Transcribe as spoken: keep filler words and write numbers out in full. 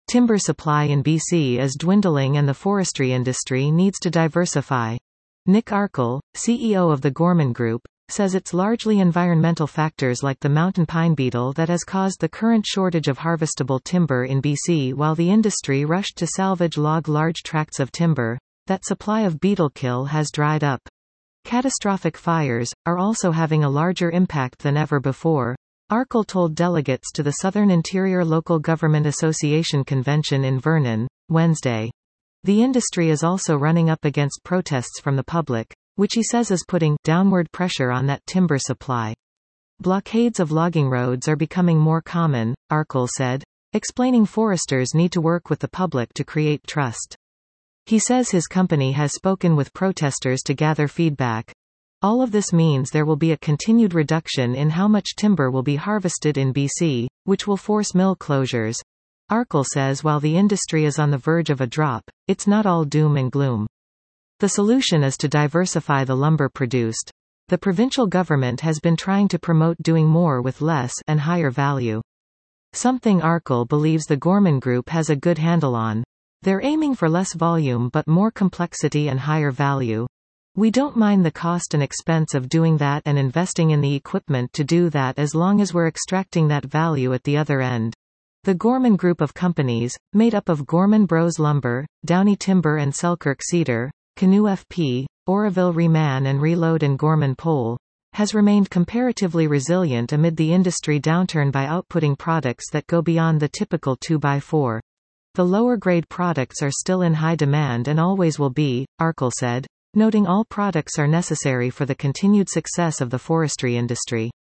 Timber supply in B C is dwindling and the forestry industry needs to diversify. Nick Arkle, C E O of the Gorman Group, says it's largely environmental factors like the mountain pine beetle that has caused the current shortage of harvestable timber in B C. While the industry rushed to salvage log large tracts of timber, that supply of beetle kill has dried up. Catastrophic fires are also having a larger impact than ever before, Arkle told delegates to the Southern Interior Local Government Association convention in Vernon, Wednesday. The industry is also running up against protests from the public, which he says is putting downward pressure on that timber supply. Blockades of logging roads are becoming more common, Arkle said, explaining foresters need to work with the public to create trust. He says his company has spoken with protesters to gather feedback. All of this means there will be a continued reduction in how much timber will be harvested in B C, which will force mill closures. Arkle says while the industry is on the verge of a drop, it's not all doom and gloom. The solution is to diversify the lumber produced. The provincial government has been trying to promote doing more with less and higher value. Something Arkle believes the Gorman Group has a good handle on. They're aiming for less volume but more complexity and higher value. We don't mind the cost and expense of doing that and investing in the equipment to do that as long as we're extracting that value at the other end. The Gorman Group of companies, made up of Gorman Bros Lumber, Downey Timber and Selkirk Cedar, Canoe F P, Oroville Reman and Reload and Gorman Pole, has remained comparatively resilient amid the industry downturn by outputting products that go beyond the typical two by four. The lower-grade products are still in high demand and always will be, Arkle said, noting all products are necessary for the continued success of the forestry industry.